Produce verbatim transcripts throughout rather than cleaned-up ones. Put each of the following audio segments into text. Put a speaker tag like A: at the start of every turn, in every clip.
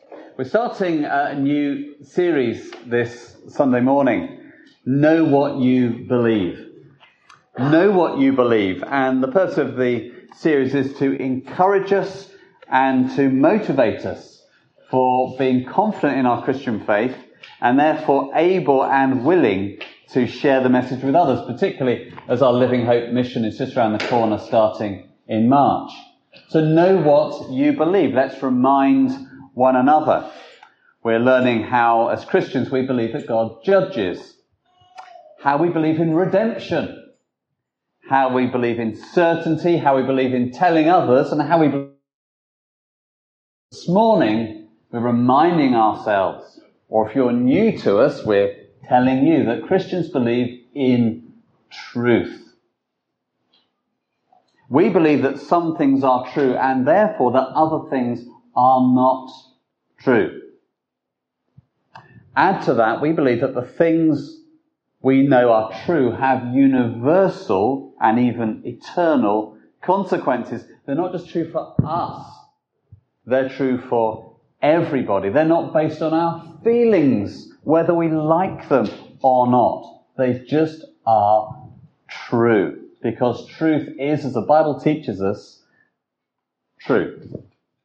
A: We're starting a new series this Sunday morning. Know what you believe. Know what you believe. And the purpose of the series is to encourage us and to motivate us for being confident in our Christian faith and therefore able and willing to share the message with others, particularly as our Living Hope mission is just around the corner starting in March. So know what you believe. Let's remind one another. We're learning how, as Christians, we believe that God judges, how we believe in redemption, how we believe in certainty, how we believe in telling others, and how we believe. This morning, we're reminding ourselves, or if you're new to us, we're telling you that Christians believe in truth. We believe that some things are true and therefore that other things are not true. Add to that, we believe that the things we know are true have universal and even eternal consequences. They're not just true for us. They're true for everybody. They're not based on our feelings, whether we like them or not. They just are true. Because truth is, as the Bible teaches us, truth.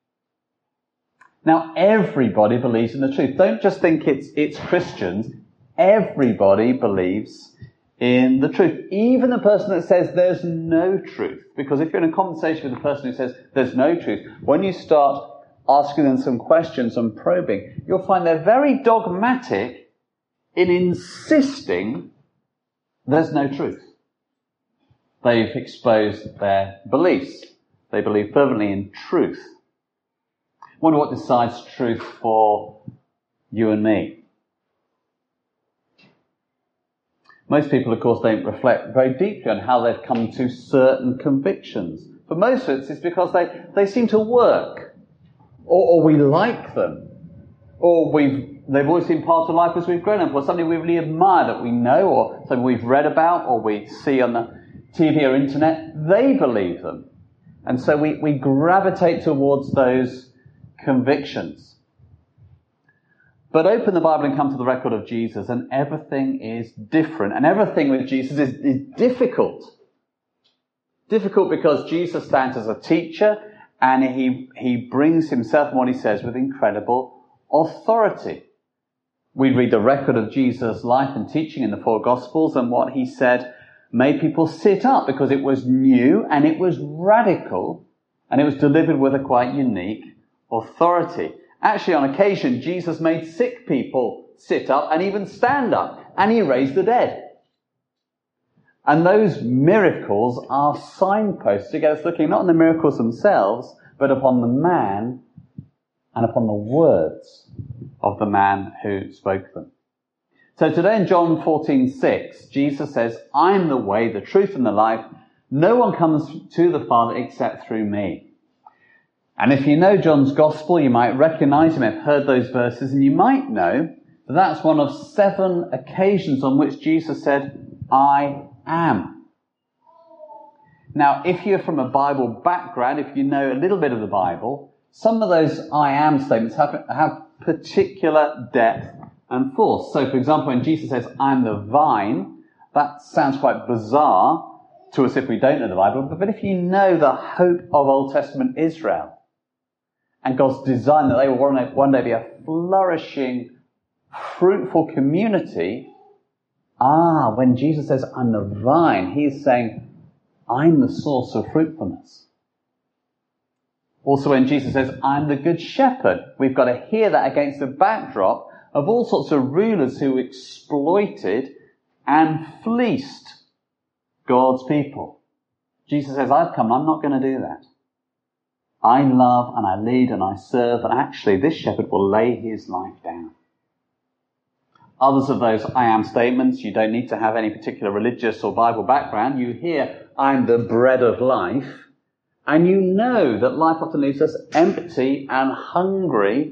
A: Now, everybody believes in the truth. Don't just think it's it's Christians. Everybody believes in the truth. Even the person that says there's no truth. Because if you're in a conversation with a person who says there's no truth, when you start asking them some questions and probing, you'll find they're very dogmatic in insisting there's no truth. They've exposed their beliefs. They believe fervently in truth. I wonder what decides truth for you and me. Most people, of course, don't reflect very deeply on how they've come to certain convictions. For most of it, it's because they, they seem to work. Or, or we like them. Or we've they've always been part of life as we've grown up. Or something we really admire that we know, or something we've read about, or we see on the T V or internet. They believe them. And so we, we gravitate towards those convictions. But open the Bible and come to the record of Jesus, and everything is different. And everything with Jesus is, is difficult. Difficult because Jesus stands as a teacher, and he, he brings himself and what he says with incredible authority. We read the record of Jesus' life and teaching in the four Gospels, and what he said made people sit up because it was new and it was radical and it was delivered with a quite unique authority. Actually, on occasion, Jesus made sick people sit up and even stand up, and he raised the dead. And those miracles are signposts to get us looking not on the miracles themselves, but upon the man and upon the words of the man who spoke them. So today in John fourteen six, Jesus says, I'm the way, the truth and the life. No one comes to the Father except through me. And if you know John's Gospel, you might recognize, you may have heard those verses, and you might know that that's one of seven occasions on which Jesus said, I am. Now, if you're from a Bible background, if you know a little bit of the Bible, some of those I am statements have, have particular depth and force. So, for example, when Jesus says, I'm the vine, that sounds quite bizarre to us if we don't know the Bible. But if you know the hope of Old Testament Israel and God's design that they will one day, one day be a flourishing, fruitful community, ah, when Jesus says, I'm the vine, he's saying, I'm the source of fruitfulness. Also, when Jesus says, I'm the good shepherd, we've got to hear that against the backdrop of all sorts of rulers who exploited and fleeced God's people. Jesus says, I've come, I'm not going to do that. I love and I lead and I serve, and actually this shepherd will lay his life down. Others of those I am statements, you don't need to have any particular religious or Bible background. You hear, I'm the bread of life, and you know that life often leaves us empty and hungry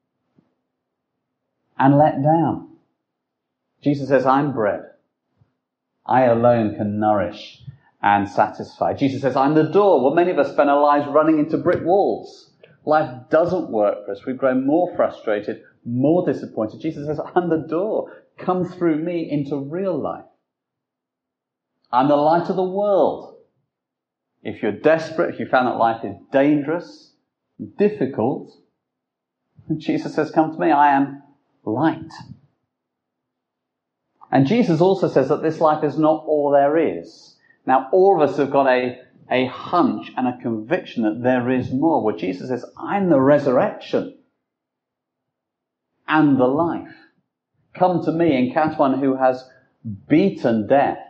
A: and let down. Jesus says, I'm bread. I alone can nourish and satisfy. Jesus says, I'm the door. Well, many of us spend our lives running into brick walls life doesn't work for us, we grow more frustrated, more disappointed. Jesus says, I'm the door. Come through me into real life. I'm the light of the world. If you're desperate, if you found that life is dangerous, difficult, Jesus says, come to me, I am light. And Jesus also says that this life is not all there is. Now, all of us have got a, a hunch and a conviction that there is more. Well, Jesus says, I'm the resurrection and the life. Come to me, encounter one who has beaten death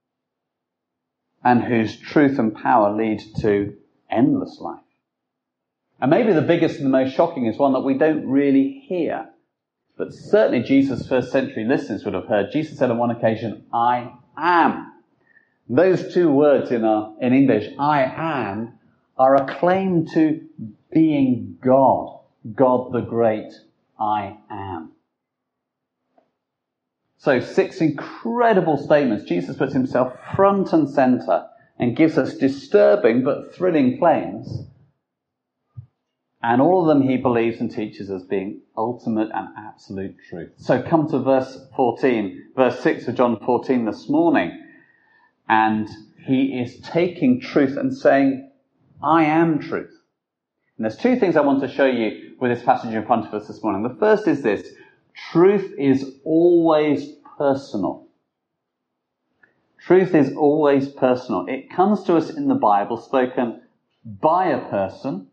A: and whose truth and power lead to endless life. And maybe the biggest and the most shocking is one that we don't really hear. But certainly Jesus' first century listeners would have heard. Jesus said on one occasion, I am. Those two words in, our, in English, I am, are a claim to being God. God the great I am. So six incredible statements. Jesus puts himself front and centre and gives us disturbing but thrilling claims. And all of them he believes and teaches as being ultimate and absolute truth. So come to verse fourteen, verse six of John fourteen this morning. And he is taking truth and saying, I am truth. And there's two things I want to show you with this passage in front of us this morning. The first is this. Truth is always personal. Truth is always personal. It comes to us in the Bible spoken by a person.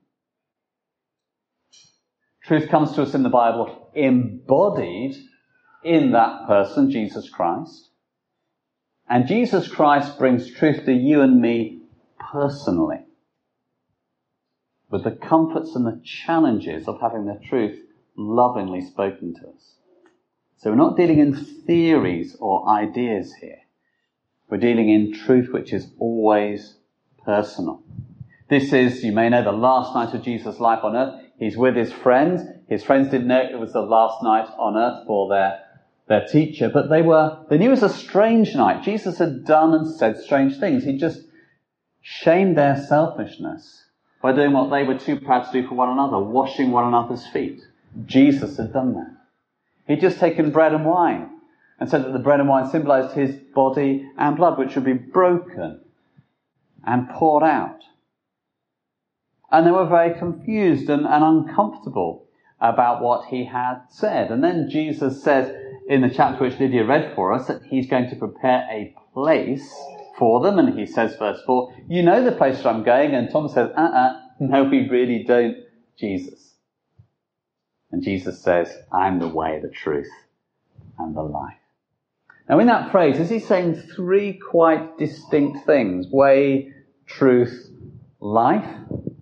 A: Truth comes to us in the Bible embodied in that person, Jesus Christ. And Jesus Christ brings truth to you and me personally, with the comforts and the challenges of having the truth lovingly spoken to us. So we're not dealing in theories or ideas here. We're dealing in truth which is always personal. This is, you may know, the last night of Jesus' life on earth. He's with his friends. His friends didn't know it was the last night on earth for their, their teacher, but they were, they knew it was a strange night. Jesus had done and said strange things. He just shamed their selfishness by doing what they were too proud to do for one another, washing one another's feet. Jesus had done that. He'd just taken bread and wine and said that the bread and wine symbolized his body and blood, which would be broken and poured out. And they were very confused and, and uncomfortable about what he had said. And then Jesus says in the chapter which Lydia read for us that he's going to prepare a place for them. And he says, verse four, you know the place where I'm going. And Thomas says, uh-uh, no, we really don't, Jesus. And Jesus says, I'm the way, the truth, and the life. Now in that phrase, is he saying three quite distinct things? Way, truth, life?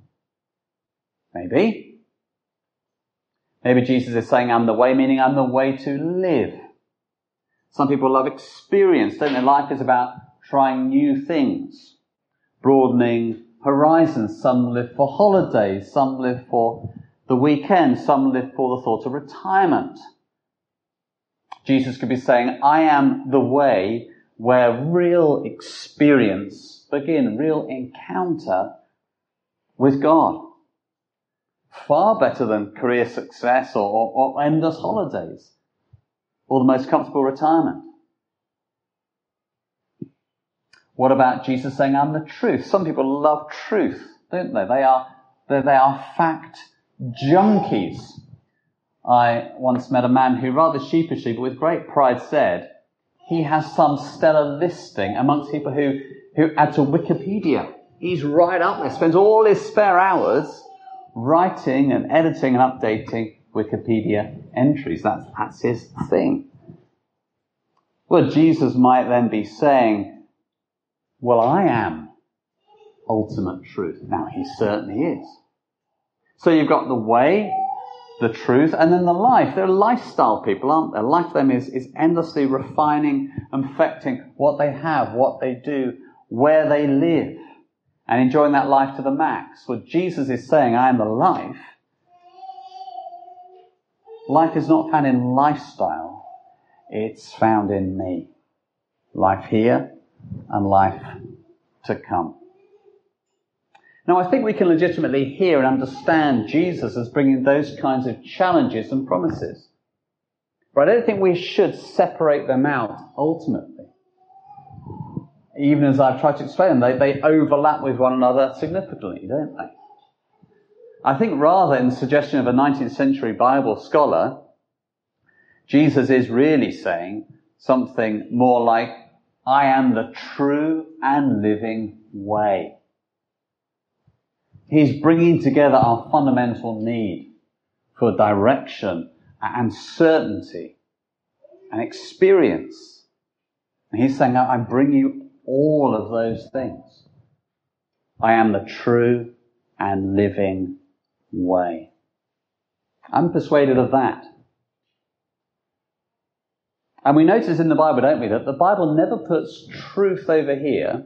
A: Maybe. Maybe Jesus is saying, I'm the way, meaning I'm the way to live. Some people love experience, don't they? Life is about trying new things, broadening horizons. Some live for holidays, some live for the weekend, some live for the thought of retirement. Jesus could be saying, I am the way where real experience begins, real encounter with God. Far better than career success or, or, or endless holidays or the most comfortable retirement. What about Jesus saying, I'm the truth? Some people love truth, don't they? They are, they, they are fact junkies. I once met a man who rather sheepishly but with great pride said he has some stellar listing amongst people who, who add to Wikipedia. He's right up there, spends all his spare hours writing and editing and updating Wikipedia entries. That's, that's his thing. Well, Jesus might then be saying, well, I am ultimate truth. Now, he certainly is. So you've got the way, the truth, and then the life. They're lifestyle people, aren't they? Life for them is, is endlessly refining and perfecting what they have, what they do, where they live, and enjoying that life to the max. Well, Jesus is saying, I am the life. Life is not found in lifestyle. It's found in me. Life here and life to come. Now, I think we can legitimately hear and understand Jesus as bringing those kinds of challenges and promises. But I don't think we should separate them out ultimately. Even as I've tried to explain them, they, they overlap with one another significantly, don't they? I think rather, in the suggestion of a nineteenth century Bible scholar, Jesus is really saying something more like, I am the true and living way. He's bringing together our fundamental need for direction and certainty and experience. And he's saying, I bring you all of those things. I am the true and living way. I'm persuaded of that. And we notice in the Bible, don't we, that the Bible never puts truth over here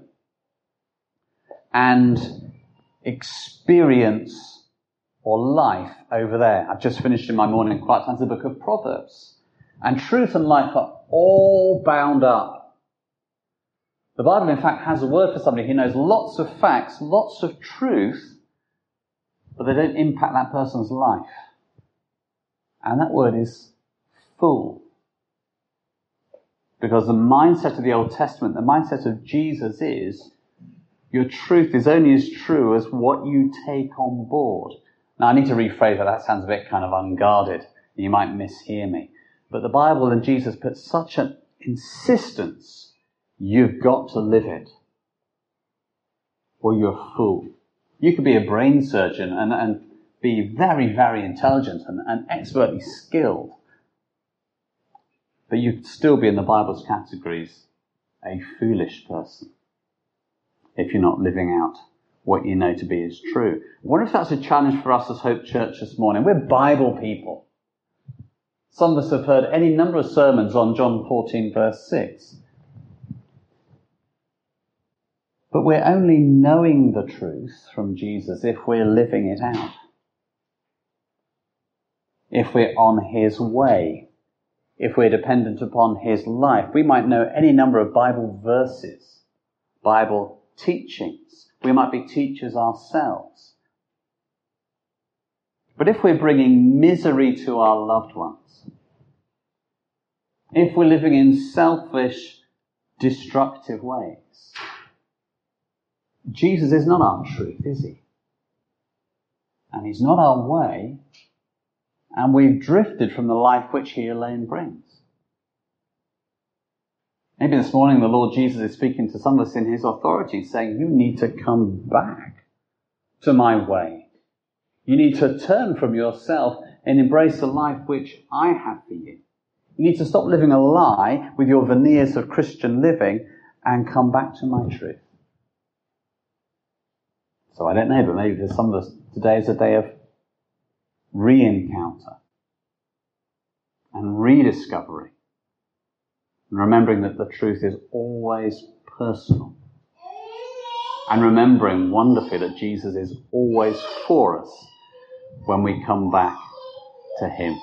A: and experience or life over there. I've just finished in my morning quiet time the book of Proverbs. And truth and life are all bound up. The Bible, in fact, has a word for somebody who knows lots of facts, lots of truth, but they don't impact that person's life. And that word is fool. Because the mindset of the Old Testament, the mindset of Jesus is, your truth is only as true as what you take on board. Now, I need to rephrase that. That sounds a bit kind of unguarded. You might mishear me. But the Bible and Jesus put such an insistence, you've got to live it, or you're a fool. You could be a brain surgeon and, and be very, very intelligent and, and expertly skilled, but you'd still be in the Bible's categories a foolish person if you're not living out what you know to be is true. I wonder if that's a challenge for us as Hope Church this morning. We're Bible people. Some of us have heard any number of sermons on John fourteen verse six. But we're only knowing the truth from Jesus if we're living it out. If we're on his way. If we're dependent upon his life. We might know any number of Bible verses, Bible teachings. We might be teachers ourselves. But if we're bringing misery to our loved ones, if we're living in selfish, destructive ways, Jesus is not our truth, is he? And he's not our way, and we've drifted from the life which he alone brings. Maybe this morning the Lord Jesus is speaking to some of us in his authority, saying, you need to come back to my way. You need to turn from yourself and embrace the life which I have for you. You need to stop living a lie with your veneers of Christian living and come back to my truth. So I don't know, but maybe for some of us today is a day of re-encounter and rediscovery. And remembering that the truth is always personal. And remembering wonderfully that Jesus is always for us when we come back to him.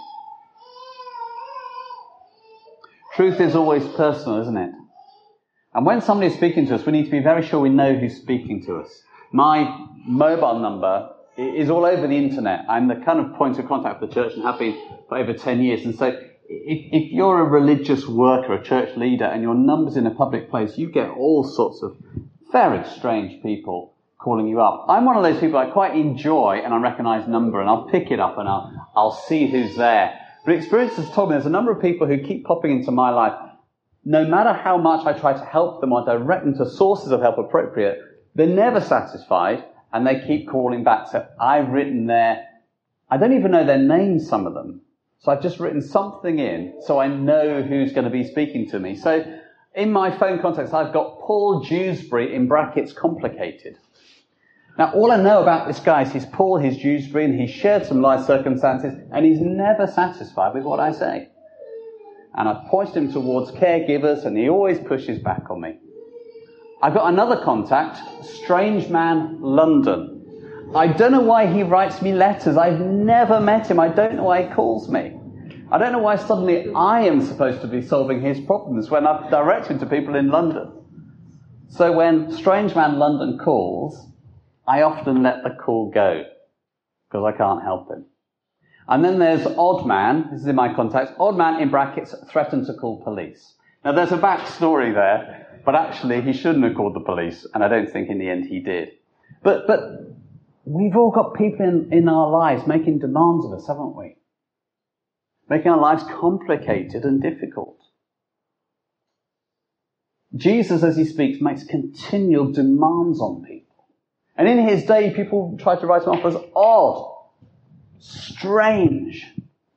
A: Truth is always personal, isn't it? And when somebody is speaking to us, we need to be very sure we know who's speaking to us. My mobile number is all over the internet. I'm the kind of point of contact for the church and have been for over ten years. And so if, if you're a religious worker, a church leader, and your number's in a public place, you get all sorts of very strange people calling you up. I'm one of those people I quite enjoy an unrecognised number, and I'll pick it up and I'll, I'll see who's there. But experience has told me there's a number of people who keep popping into my life. No matter how much I try to help them or direct them to sources of help appropriate, they're never satisfied, and they keep calling back. So I've written there, I don't even know their names, some of them. So I've just written something in so I know who's going to be speaking to me. So in my phone contacts, I've got Paul Dewsbury in brackets complicated. Now, all I know about this guy is he's Paul, he's Dewsbury, and he's shared some life circumstances, and he's never satisfied with what I say. And I've pointed him towards caregivers, and he always pushes back on me. I've got another contact, Strange Man London. I don't know why he writes me letters. I've never met him. I don't know why he calls me. I don't know why suddenly I am supposed to be solving his problems when I've directed to people in London. So when Strange Man London calls, I often let the call go because I can't help him. And then there's odd man, this is in my context, odd man in brackets threatened to call police. Now there's a backstory there, but actually he shouldn't have called the police, and I don't think in the end he did. But but we've all got people in, in our lives making demands of us, haven't we? Making our lives complicated and difficult. Jesus, as he speaks, makes continual demands on people. And in his day, people tried to write him off as odd, strange,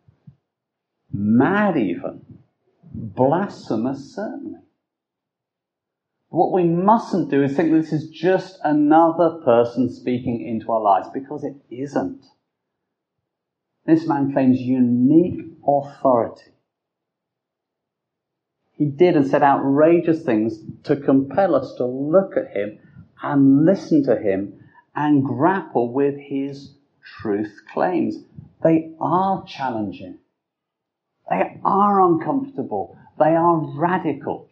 A: mad even, blasphemous certainly. What we mustn't do is think this is just another person speaking into our lives, because it isn't. This man claims unique authority. He did and said outrageous things to compel us to look at him and listen to him and grapple with his truth claims. They are challenging. They are uncomfortable. They are radical.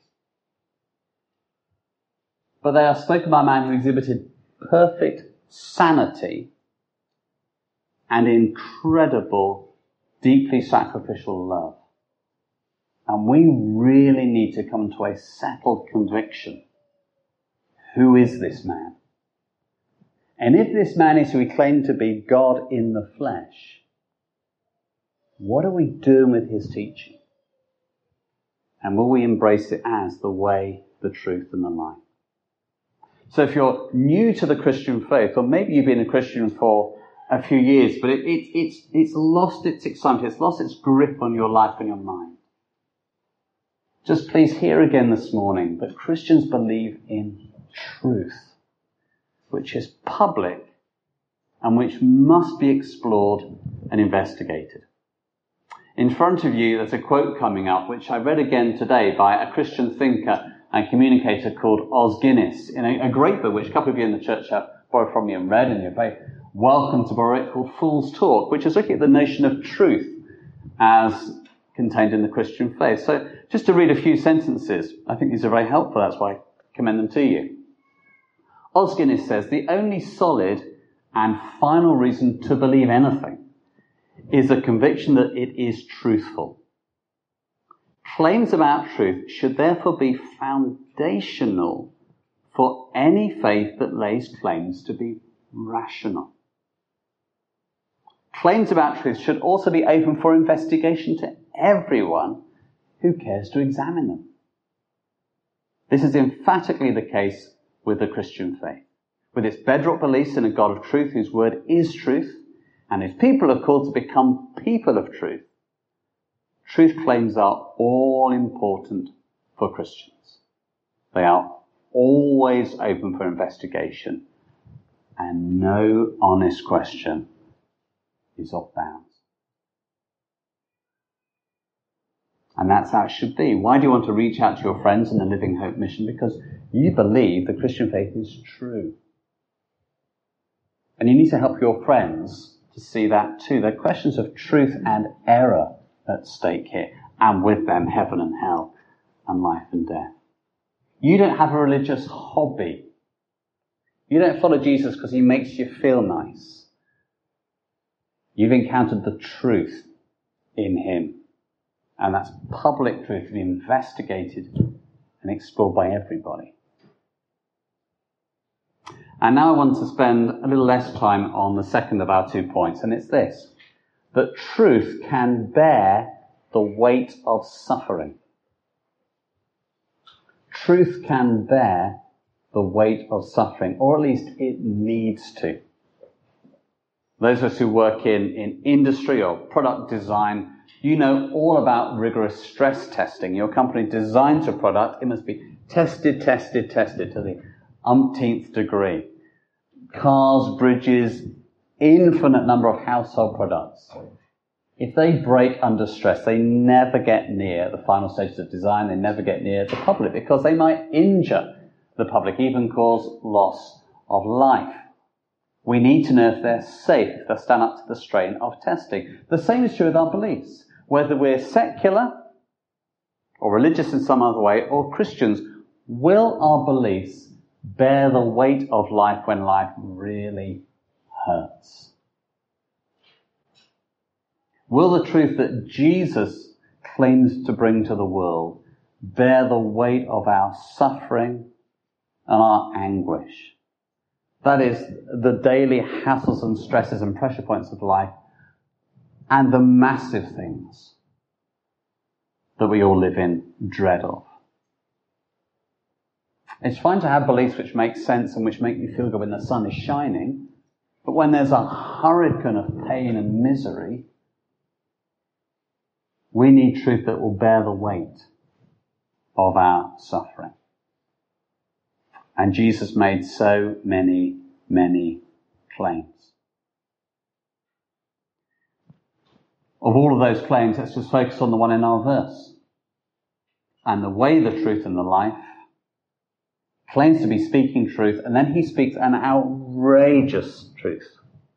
A: But they are spoken by a man who exhibited perfect sanity and incredible, deeply sacrificial love. And we really need to come to a settled conviction. Who is this man? And if this man is who he claimed to be, God in the flesh, what are we doing with his teaching? And will we embrace it as the way, the truth, and the life? So if you're new to the Christian faith, or maybe you've been a Christian for a few years, but it, it, it's, it's lost its excitement, it's lost its grip on your life and your mind, just please hear again this morning that Christians believe in truth, which is public and which must be explored and investigated. In front of you, there's a quote coming up, which I read again today by a Christian thinker and communicator called Os Guinness, in a, a great book which a couple of you in the church have borrowed from me and read, and you're very welcome to borrow it, called Fool's Talk, which is looking at the notion of truth as contained in the Christian faith. So just to read a few sentences, I think these are very helpful, that's why I commend them to you. Os Guinness says, the only solid and final reason to believe anything is the conviction that it is truthful. Claims about truth should therefore be foundational for any faith that lays claims to be rational. Claims about truth should also be open for investigation to everyone who cares to examine them. This is emphatically the case with the Christian faith, with its bedrock beliefs in a God of truth whose word is truth, and if people are called to become people of truth, truth claims are all important for Christians. They are always open for investigation, and no honest question is off bounds. And that's how it should be. Why do you want to reach out to your friends in the Living Hope mission? Because you believe the Christian faith is true. And you need to help your friends to see that too. There are questions of truth and error at stake here, and with them heaven and hell and life and death. You don't have a religious hobby. You don't follow Jesus because he makes you feel nice. You've encountered the truth in him. And that's public truth to be investigated and explored by everybody. And now I want to spend a little less time on the second of our two points, and it's this: that truth can bear the weight of suffering. Truth can bear the weight of suffering, or at least it needs to. Those of us who work in, in industry or product design, you know all about rigorous stress testing. Your company designs a product, it must be tested, tested, tested to the umpteenth degree. Cars, bridges, infinite number of household products. If they break under stress, they never get near the final stages of design, they never get near the public, because they might injure the public, even cause loss of life. We need to know if they're safe, if they stand up to the strain of testing. The same is true with our beliefs. Whether we're secular or religious in some other way, or Christians, will our beliefs bear the weight of life when life really hurts? Will the truth that Jesus claims to bring to the world bear the weight of our suffering and our anguish? That is, the daily hassles and stresses and pressure points of life and the massive things that we all live in dread of. It's fine to have beliefs which make sense and which make you feel good when the sun is shining, but when there's a hurricane of pain and misery, we need truth that will bear the weight of our suffering. And Jesus made so many, many claims. Of all of those claims, let's just focus on the one in our verse. And the way, the truth, and the life claims to be speaking truth, and then he speaks an outrageous truth.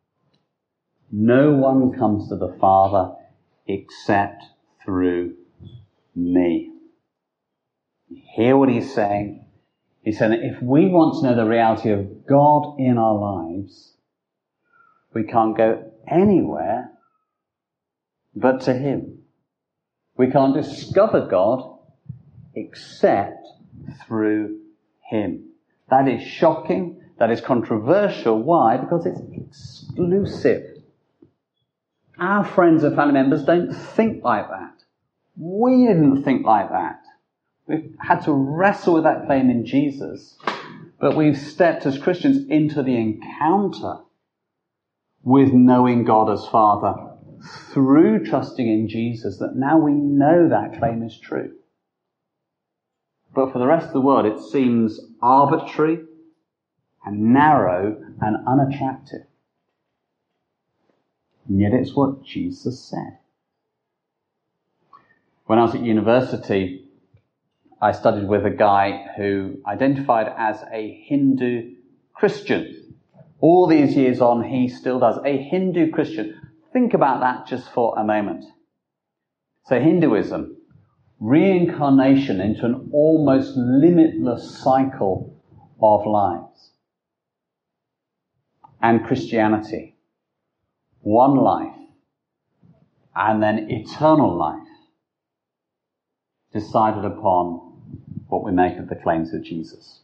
A: No one comes to the Father except through me. You hear what he's saying? He's saying that if we want to know the reality of God in our lives, we can't go anywhere but to him. We can't discover God except through him. That is shocking. That is controversial. Why? Because it's exclusive. Our friends and family members don't think like that. We didn't think like that. We've had to wrestle with that claim in Jesus, but we've stepped as Christians into the encounter with knowing God as Father through trusting in Jesus, that now we know that claim is true. But for the rest of the world, it seems arbitrary and narrow and unattractive. And yet it's what Jesus said. When I was at university, I studied with a guy who identified as a Hindu Christian. All these years on, he still does. A Hindu Christian. Think about that just for a moment. So Hinduism, reincarnation into an almost limitless cycle of lives. And Christianity, one life, and then eternal life, decided upon what we make of the claims of Jesus.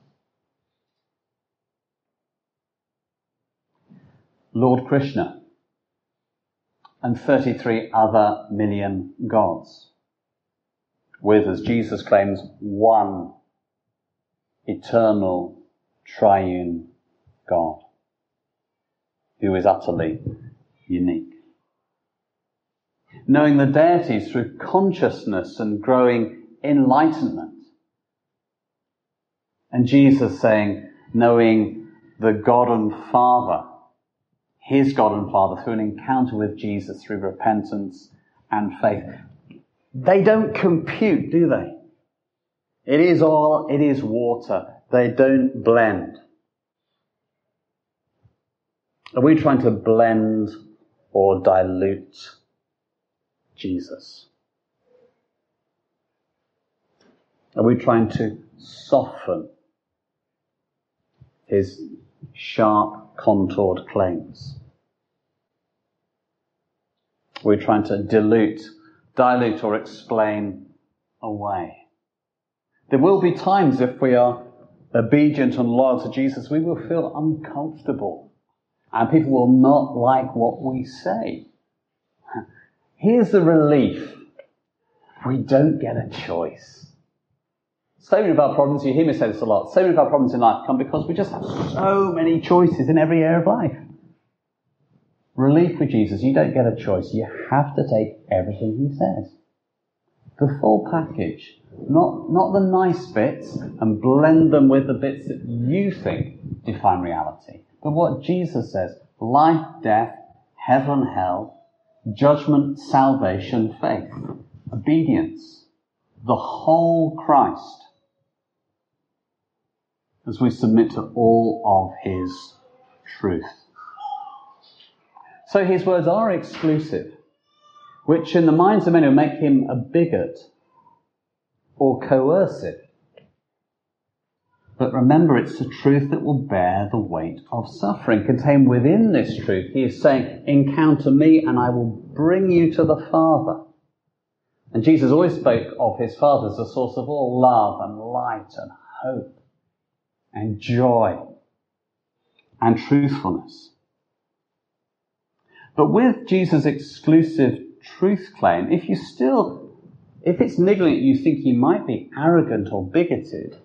A: Lord Krishna and thirty-three other million gods, with, as Jesus claims, one eternal triune God who is utterly unique. Knowing the deities through consciousness and growing enlightenment. And Jesus saying, knowing the God and Father, his God and Father, through an encounter with Jesus, through repentance and faith. They don't compute, do they? It is oil, it is water. They don't blend. Are we trying to blend or dilute Jesus? Are we trying to soften his sharp, contoured claims? Are we trying to dilute, dilute or explain away? There will be times, if we are obedient and loyal to Jesus, we will feel uncomfortable. And people will not like what we say. Here's the relief. We don't get a choice. So many of our problems, you hear me say this a lot, so many of our problems in life come because we just have so many choices in every area of life. Relief with Jesus, you don't get a choice. You have to take everything he says. The full package. Not, not the nice bits and blend them with the bits that you think define reality. But what Jesus says, life, death, heaven, hell, judgment, salvation, faith, obedience, the whole Christ, as we submit to all of his truth. So his words are exclusive, which in the minds of many will make him a bigot or coercive. But remember, it's the truth that will bear the weight of suffering. Contained within this truth, he is saying, encounter me and I will bring you to the Father. And Jesus always spoke of his Father as the source of all love and light and hope and joy and truthfulness. But with Jesus' exclusive truth claim, if you still, if it's niggling at you think he might be arrogant or bigoted,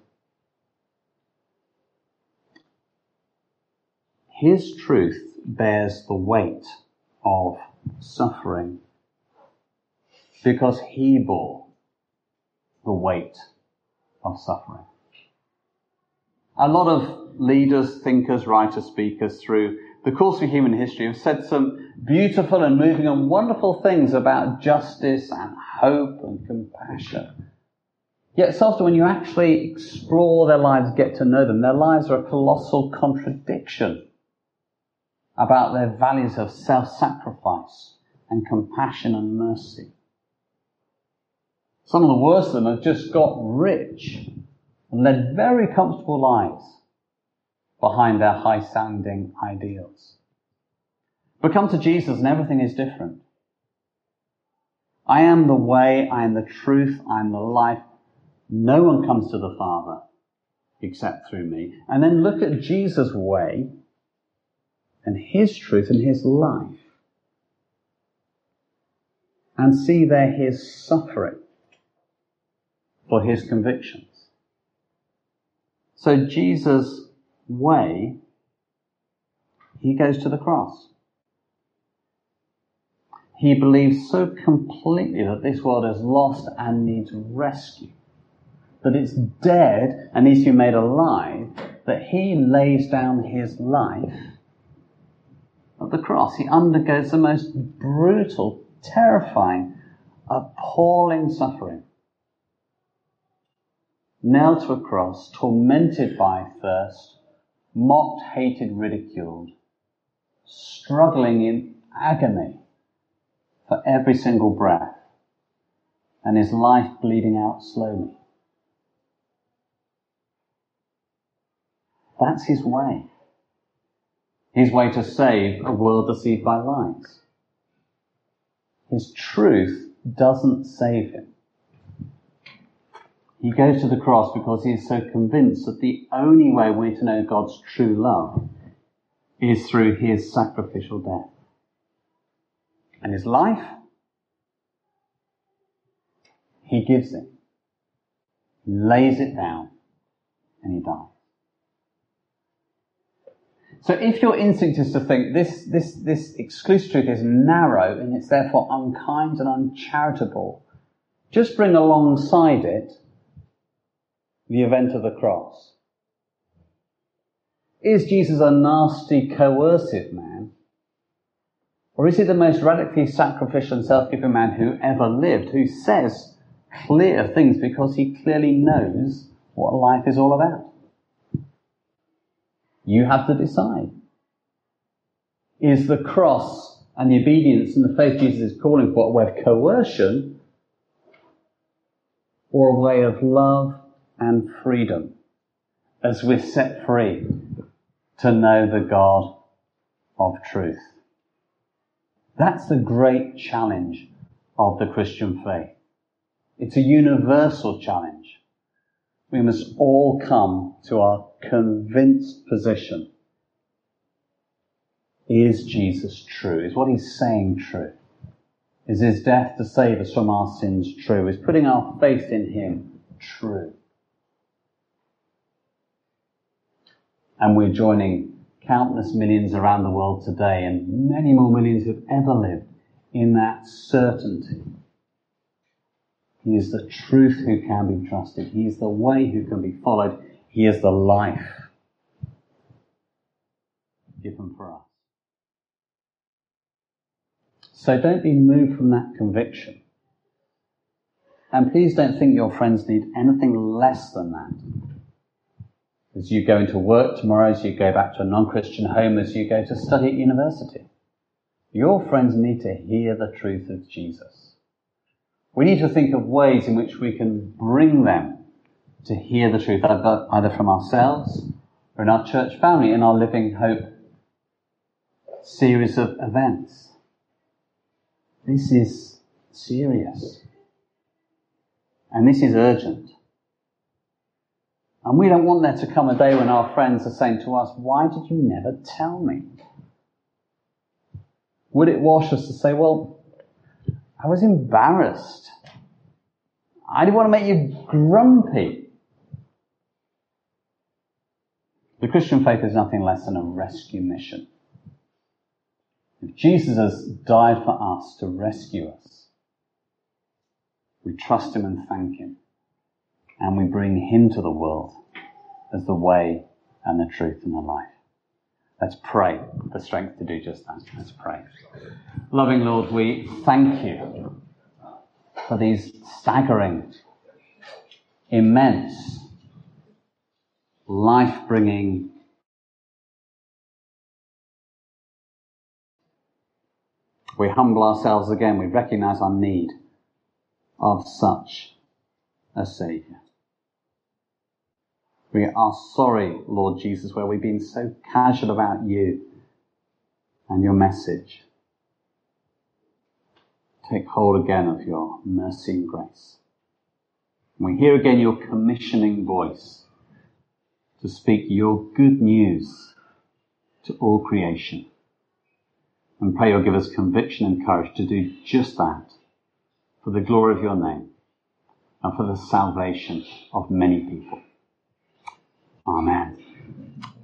A: his truth bears the weight of suffering because he bore the weight of suffering. A lot of leaders, thinkers, writers, speakers through the course of human history have said some beautiful and moving and wonderful things about justice and hope and compassion. Yet so often when you actually explore their lives, get to know them, their lives are a colossal contradiction about their values of self-sacrifice and compassion and mercy. Some of the worst of them have just got rich and led very comfortable lives behind their high-sounding ideals. But come to Jesus and everything is different. I am the way, I am the truth, I am the life. No one comes to the Father except through me. And then look at Jesus' way and his truth and his life and see there his suffering for his convictions. So Jesus' way, he goes to the cross. He believes so completely that this world is lost and needs rescue, that it's dead and needs to be made alive, that he lays down his life at the cross. He undergoes the most brutal, terrifying, appalling suffering. Nailed to a cross, tormented by thirst, mocked, hated, ridiculed, struggling in agony for every single breath, and his life bleeding out slowly. That's his way. His way to save a world deceived by lies. His truth doesn't save him. He goes to the cross because he is so convinced that the only way we're to know God's true love is through his sacrificial death. And his life, he gives it. He lays it down and he dies. So if your instinct is to think this, this, this exclusive truth is narrow and it's therefore unkind and uncharitable, just bring alongside it the event of the cross. Is Jesus a nasty, coercive man? Or is he the most radically sacrificial and self-giving man who ever lived, who says clear things because he clearly knows what life is all about? You have to decide. Is the cross and the obedience and the faith Jesus is calling for a way of coercion or a way of love and freedom as we're set free to know the God of truth? That's the great challenge of the Christian faith. It's a universal challenge. We must all come to our convinced position. Is Jesus true? Is what he's saying true? Is his death to save us from our sins true? Is putting our faith in him true? And we're joining countless millions around the world today and many more millions who've ever lived in that certainty. He is the truth who can be trusted. He is the way who can be followed. He is the life given for us. So don't be moved from that conviction. And please don't think your friends need anything less than that. As you go into work tomorrow, as you go back to a non-Christian home, as you go to study at university, your friends need to hear the truth of Jesus. We need to think of ways in which we can bring them to hear the truth, either from ourselves or in our church family, in our Living Hope series of events. This is serious. And this is urgent. And we don't want there to come a day when our friends are saying to us, why did you never tell me? Would it wash us to say, well, I was embarrassed. I didn't want to make you grumpy. The Christian faith is nothing less than a rescue mission. If Jesus has died for us to rescue us, we trust him and thank him. And we bring him to the world as the way and the truth and the life. Let's pray for strength to do just that. Let's pray. Loving Lord, we thank you for these staggering, immense, life-bringing we humble ourselves again. We recognize our need of such a Saviour. We are sorry, Lord Jesus, where we've been so casual about you and your message. Take hold again of your mercy and grace. And we hear again your commissioning voice to speak your good news to all creation. And pray you'll give us conviction and courage to do just that for the glory of your name and for the salvation of many people. Amen.